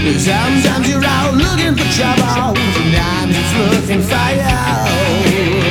Sometimes you're out looking for trouble, sometimes it's looking fire.